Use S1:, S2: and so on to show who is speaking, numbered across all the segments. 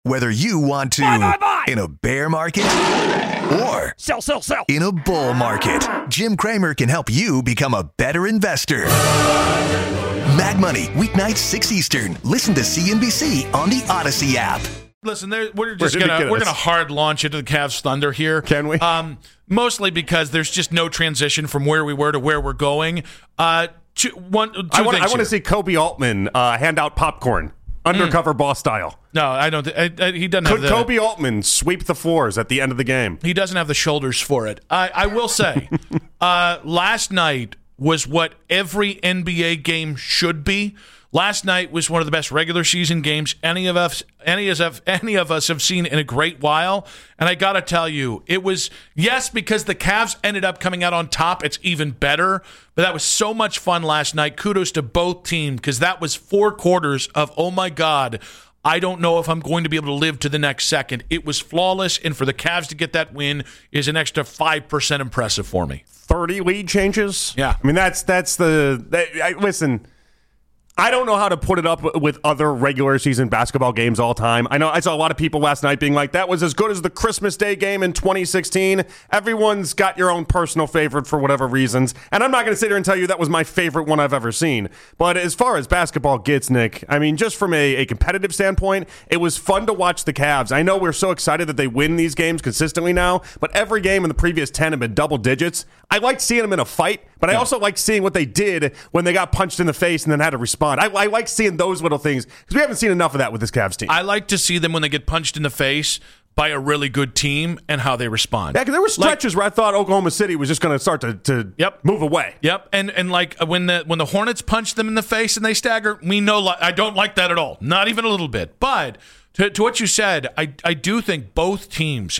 S1: Whether you want to
S2: Buy.
S1: in a bear market or
S2: Sell.
S1: in a bull market, Jim Cramer can help you become a better investor. Mag Money, weeknights 6 Eastern. Listen to CNBC on the Odyssey app.
S3: Listen, we're gonna hard launch into the Cavs Thunder here.
S4: Can we?
S3: Mostly because there's just no transition from where we were to where we're going. I want to
S4: see Kobe Altman hand out popcorn, undercover boss style.
S3: No, I don't. He doesn't.
S4: Could Kobe Altman sweep the floors at the end of the game?
S3: He doesn't have the shoulders for it. I will say, last night was what every NBA game should be. Last night was one of the best regular season games any of us have seen in a great while. And I got to tell you, it was, yes, because the Cavs ended up coming out on top, it's even better. But that was so much fun last night. Kudos to both teams, because that was 4 quarters of, oh my God, I don't know if I'm going to be able to live to the next second. It was flawless, and for the Cavs to get that win is an extra 5% impressive for me.
S4: 30 lead changes?
S3: Yeah.
S4: I mean, listen, I don't know how to put it up with other regular season basketball games all time. I know I saw a lot of people last night being like, that was as good as the Christmas Day game in 2016. Everyone's got your own personal favorite for whatever reasons. And I'm not going to sit here and tell you that was my favorite one I've ever seen. But as far as basketball gets, Nick, I mean, just from a competitive standpoint, it was fun to watch the Cavs. I know we're so excited that they win these games consistently now, but every game in the previous 10 have been double digits. I liked seeing them in a fight, but I also liked seeing what they did when they got punched in the face and then had to respond. I like seeing those little things because we haven't seen enough of that with this Cavs team.
S3: I like to see them when they get punched in the face by a really good team and how they respond.
S4: Yeah, because there were stretches where I thought Oklahoma City was just going to start to move away.
S3: Yep, and like when the Hornets punch them in the face and they stagger, we know I don't like that at all, not even a little bit. But to what you said, I do think both teams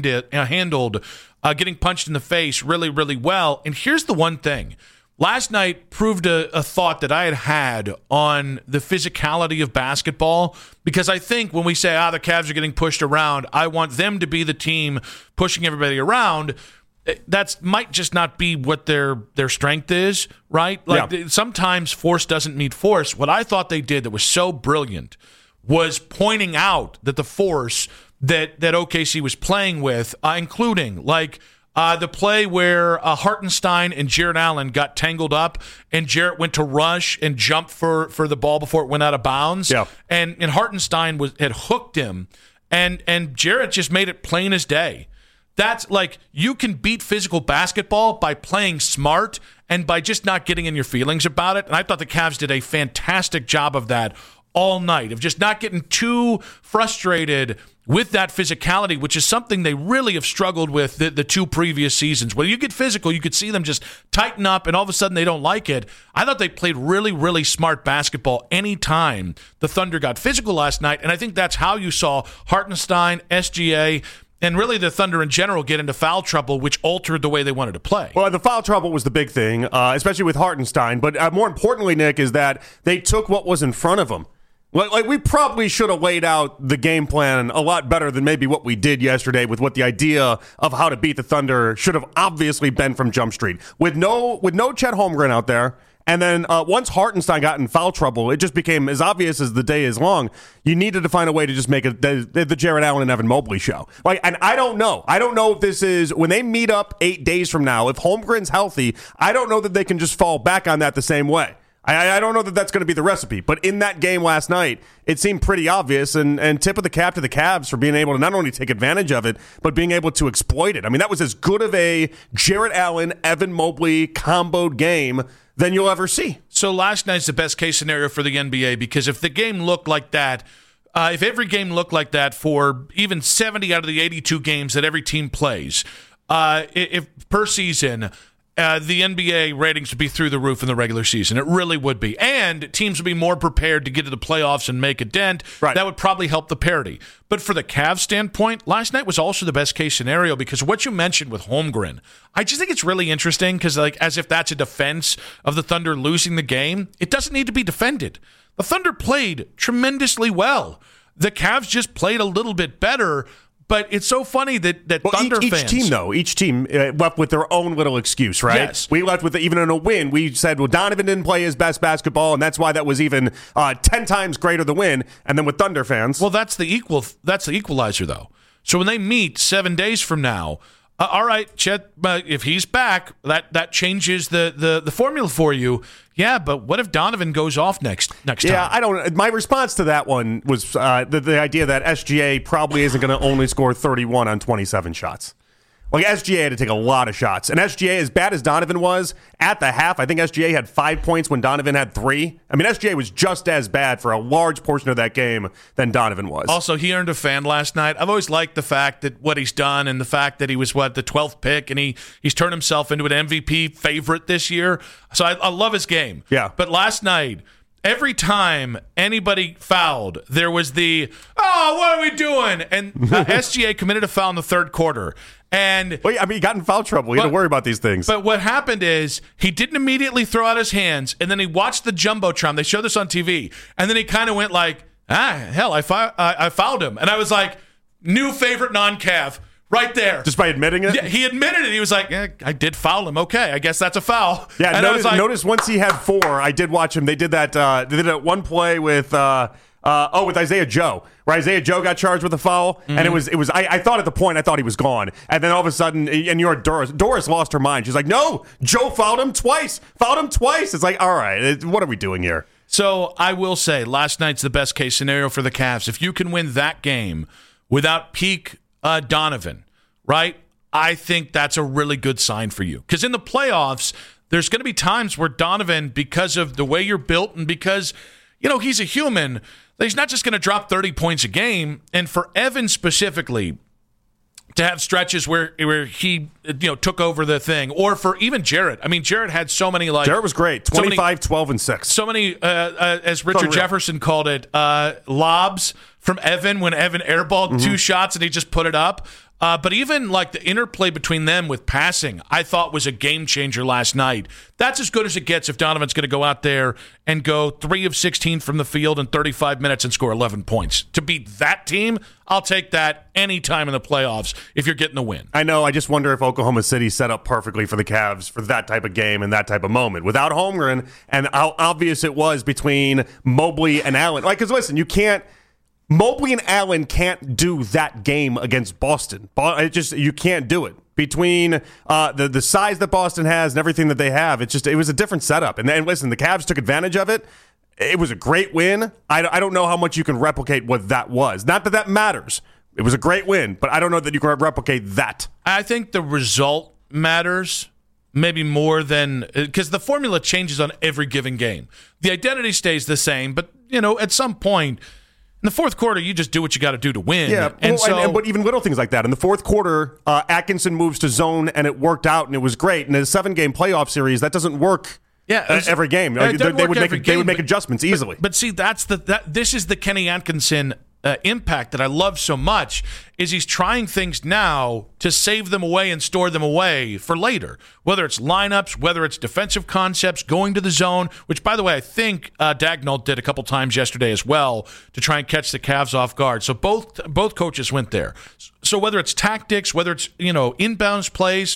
S3: handled getting punched in the face really, really well. And here's the one thing. Last night proved a thought that I had on the physicality of basketball, because I think when we say, the Cavs are getting pushed around, I want them to be the team pushing everybody around. That might just not be what their strength is, right? Sometimes force doesn't meet force. What I thought they did that was so brilliant was pointing out that the force that OKC was playing with, including the play where Hartenstein and Jarrett Allen got tangled up, and Jarrett went to rush and jump for the ball before it went out of bounds.
S4: Yeah.
S3: And Hartenstein had hooked him, and Jarrett just made it plain as day. That's you can beat physical basketball by playing smart and by just not getting in your feelings about it. And I thought the Cavs did a fantastic job of that all night, of just not getting too frustrated with that physicality, which is something they really have struggled with the 2 previous seasons. When you get physical, you could see them just tighten up, and all of a sudden they don't like it. I thought they played really, really smart basketball anytime the Thunder got physical last night, and I think that's how you saw Hartenstein, SGA, and really the Thunder in general get into foul trouble, which altered the way they wanted to play.
S4: Well, the foul trouble was the big thing, especially with Hartenstein. But more importantly, Nick, is that they took what was in front of them. We probably should have laid out the game plan a lot better than maybe what we did yesterday with what the idea of how to beat the Thunder should have obviously been from Jump Street. With no Chet Holmgren out there, and then once Hartenstein got in foul trouble, it just became as obvious as the day is long. You needed to find a way to just make it the Jarrett Allen and Evan Mobley show. And I don't know. I don't know if this is, when they meet up 8 days from now, if Holmgren's healthy, I don't know that they can just fall back on that the same way. I don't know that that's going to be the recipe, but in that game last night, it seemed pretty obvious, and tip of the cap to the Cavs for being able to not only take advantage of it, but being able to exploit it. I mean, that was as good of a Jarrett Allen, Evan Mobley comboed game than you'll ever see.
S3: So last night's the best case scenario for the NBA, because if the game looked like that, if every game looked like that for even 70 out of the 82 games that every team plays, if per season, the NBA ratings would be through the roof in the regular season. It really would be. And teams would be more prepared to get to the playoffs and make a dent.
S4: Right.
S3: That would probably help the parity. But for the Cavs standpoint, last night was also the best case scenario, because what you mentioned with Holmgren, I just think it's really interesting, because as if that's a defense of the Thunder losing the game, it doesn't need to be defended. The Thunder played tremendously well. The Cavs just played a little bit better. But it's so funny that Thunder fans.
S4: Each team left with their own little excuse, right?
S3: Yes.
S4: We left with, even in a win, we said, well, Donovan didn't play his best basketball, and that's why that was even 10 times greater the win. And then with Thunder fans.
S3: Well, that's the equalizer, though. So when they meet 7 days from now, all right, Chet, if he's back, that changes the formula for you. Yeah, but what if Donovan goes off next time?
S4: Yeah, I don't. My response to that one was the idea that SGA probably isn't going to only score 31 on 27 shots. Like, SGA had to take a lot of shots. And SGA, as bad as Donovan was, at the half, I think SGA had 5 points when Donovan had 3. I mean, SGA was just as bad for a large portion of that game than Donovan was.
S3: Also, he earned a fan last night. I've always liked the fact that what he's done and the fact that he was, the 12th pick, and he's turned himself into an MVP favorite this year. So I love his game.
S4: Yeah.
S3: But last night, every time anybody fouled, there was what are we doing? And SGA committed a foul in the third quarter. And
S4: he got in foul trouble. You got to worry about these things.
S3: But what happened is he didn't immediately throw out his hands, and then he watched the Jumbotron. They showed this on TV. And then he kind of went like, hell, I fouled him. And I was like, new favorite non-Cav. Right there.
S4: Just by admitting it?
S3: Yeah, he admitted it. He was like, I did foul him. Okay, I guess that's a foul.
S4: Yeah, notice once he had 4, I did watch him. They did that. They did it one play with Isaiah Joe, where Isaiah Joe got charged with a foul, and it was. I thought at the point I thought he was gone, and then all of a sudden, and Doris lost her mind. She's like, no, Joe fouled him twice. It's like, all right, what are we doing here?
S3: So I will say, last night's the best case scenario for the Cavs. If you can win that game without peak Donovan, right? I think that's a really good sign for you. Because in the playoffs, there's going to be times where Donovan, because of the way you're built and because, he's a human, he's not just going to drop 30 points a game. And for Evan specifically, to have stretches where he took over the thing, or for even Jarrett. I mean, Jarrett had so many
S4: Jarrett was great, 25, 12, and 6.
S3: So many, as Richard Jefferson called it, lobs from Evan when Evan airballed 2 shots and he just put it up. But even the interplay between them with passing, I thought was a game changer last night. That's as good as it gets if Donovan's going to go out there and go 3 of 16 from the field in 35 minutes and score 11 points. To beat that team, I'll take that any time in the playoffs if you're getting the win.
S4: I know. I just wonder if Oklahoma City set up perfectly for the Cavs for that type of game and that type of moment. Without Holmgren, and how obvious it was between Mobley and Allen. Because listen, Mobley and Allen can't do that game against Boston. You can't do it. Between the size that Boston has and everything that they have, it was a different setup. And listen, the Cavs took advantage of it. It was a great win. I don't know how much you can replicate what that was. Not that matters. It was a great win, but I don't know that you can replicate that.
S3: I think the result matters maybe more than – because the formula changes on every given game. The identity stays the same, but, at some point – in the fourth quarter, you just do what you got to do to win.
S4: Yeah, but even little things like that. In the fourth quarter, Atkinson moves to zone, and it worked out, and it was great. In a 7-game playoff series, that doesn't work every game. They would make adjustments easily.
S3: But see, this is the Kenny Atkinson impact that I love so much, is he's trying things now to save them away and store them away for later. Whether it's lineups, whether it's defensive concepts, going to the zone, which, by the way, I think Dagnall did a couple times yesterday as well to try and catch the Cavs off guard. So both coaches went there. So whether it's tactics, whether it's inbounds plays,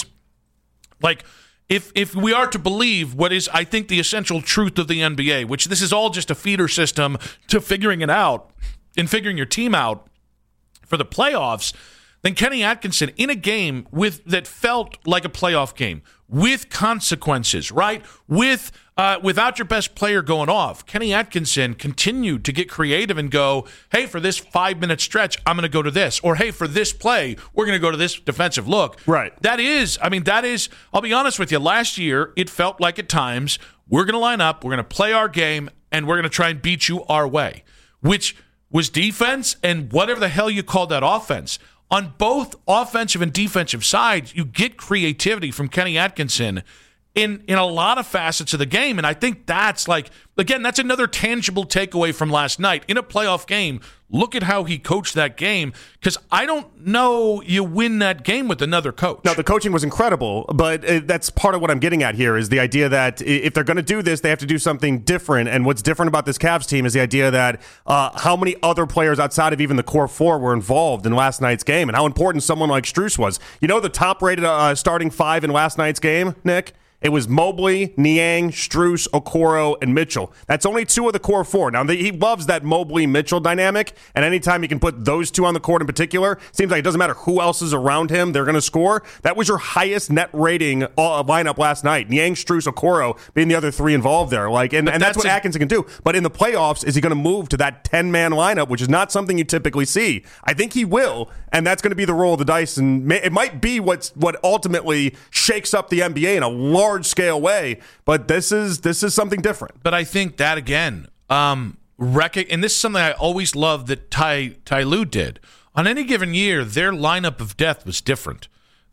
S3: if we are to believe what is, I think, the essential truth of the NBA, which this is all just a feeder system to figuring it out and figuring your team out for the playoffs, then Kenny Atkinson in a game that felt like a playoff game with consequences, right? Without your best player going off, Kenny Atkinson continued to get creative and go, hey, for this 5-minute stretch, I'm going to go to this. Or, hey, for this play, we're going to go to this defensive look.
S4: Right.
S3: That is, I'll be honest with you, last year, it felt like at times, we're going to line up, we're going to play our game, and we're going to try and beat you our way, which was defense and whatever the hell you call that offense. On both offensive and defensive sides, you get creativity from Kenny Atkinson, in a lot of facets of the game. And I think that's like, again, that's another tangible takeaway from last night. In a playoff game, look at how he coached that game, because I don't know you win that game with another coach.
S4: No, the coaching was incredible, but that's part of what I'm getting at here is the idea that if they're going to do this, they have to do something different. And what's different about this Cavs team is the idea that how many other players outside of even the core four were involved in last night's game and how important someone like Strus was. You know the top-rated starting five in last night's game, Nick? It was Mobley, Niang, Strus, Okoro, and Mitchell. That's only two of the core four. Now, he loves that Mobley-Mitchell dynamic, and anytime you can put those two on the court in particular, seems like it doesn't matter who else is around him, they're going to score. That was your highest net rating lineup last night. Niang, Strus, Okoro being the other three involved there. And that's what Atkinson can do. But in the playoffs, is he going to move to that 10-man lineup, which is not something you typically see? I think he will, and that's going to be the roll of the dice, and it might be what ultimately shakes up the NBA in a large-scale way, but this is something different.
S3: But I think that, again, and this is something I always loved that Ty Lue did. On any given year, their lineup of death was different.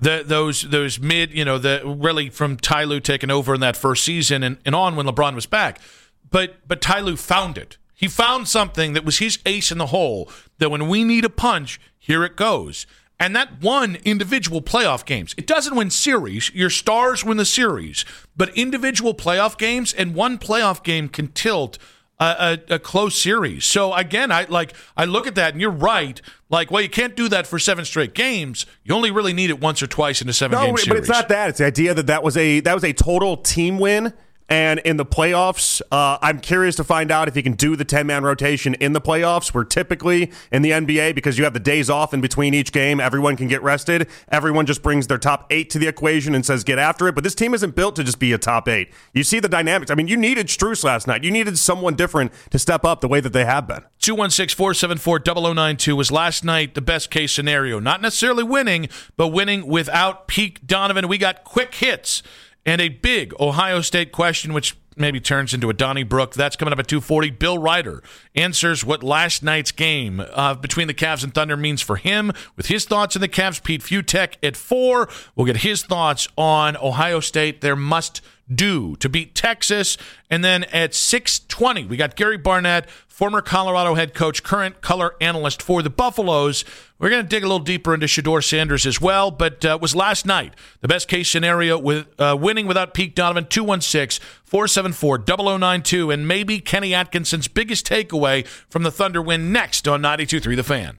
S3: Those mid, really from Ty Lue taking over in that first season and on when LeBron was back. But Ty Lue found it. He found something that was his ace in the hole, that when we need a punch, here it goes. And that won individual playoff games. It doesn't win series. Your stars win the series. But individual playoff games, and one playoff game can tilt a close series. So, again, I look at that, and you're right. You can't do that for 7 straight games. You only really need it once or twice in a 7-game series.
S4: But it's not that. It's the idea that was a total team win. And in the playoffs, I'm curious to find out if he can do the 10-man rotation in the playoffs, where typically in the NBA, because you have the days off in between each game, everyone can get rested. Everyone just brings their top 8 to the equation and says, get after it. But this team isn't built to just be a top 8. You see the dynamics. I mean, you needed Strus last night. You needed someone different to step up the way that they have been.
S3: 216-474-0092 was last night the best case scenario. Not necessarily winning, but winning without peak Donovan. We got quick hits. And a big Ohio State question, which maybe turns into a Donnybrook. That's coming up at 2:40. Bill Ryder answers what last night's game between the Cavs and Thunder means for him with his thoughts on the Cavs. Pete Futek at 4. We'll get his thoughts on Ohio State, their must-do to beat Texas. And then at 6:20, we got Gary Barnett, former Colorado head coach, current color analyst for the Buffaloes. We're going to dig a little deeper into Shedeur Sanders as well, but was last night the best case scenario with winning without Pete Donovan. 216-474-0092, and maybe Kenny Atkinson's biggest takeaway from the Thunder win next on 92.3 The Fan.